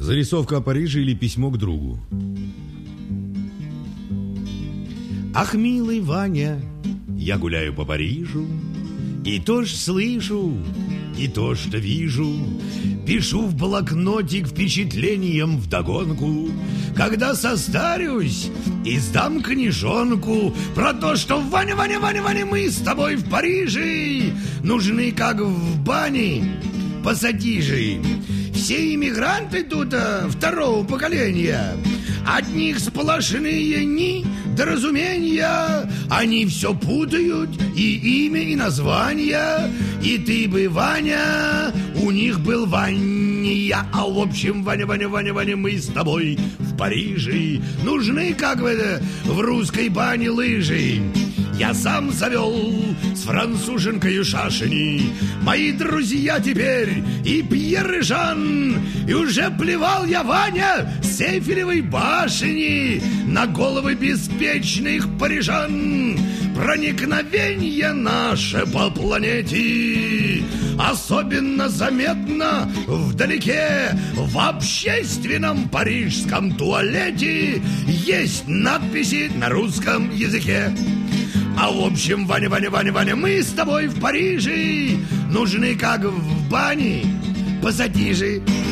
Зарисовка о Париже или письмо к другу. Ах, милый Ваня, я гуляю по Парижу, и то ж слышу, и то, что вижу, пишу в блокнотик впечатлением вдогонку. Когда состарюсь, издам книжонку про то, что Ваня, Ваня, Ваня, Ваня, мы с тобой в Париже нужны, как в бане пассатижи. Все иммигранты тут второго поколения, от них сплошные недоразумения. Они все путают, и имя, и название. И ты бы, Ваня, у них был Ваня. А в общем, Ваня, Ваня, Ваня, Ваня, мы с тобой в Париже нужны, как в русской бане, лыжи. Я сам завел с француженкою шашни. Мои друзья теперь и Пьер, и Жан. И уже плевал я, Ваня, с Эйфелевой башни на головы беспечных парижан. Проникновение наше по планете особенно заметно вдалеке. В общественном парижском туалете есть надписи на русском языке. А в общем, Ваня, Ваня, Ваня, Ваня, мы с тобой в Париже нужны, как в бане пассатижи.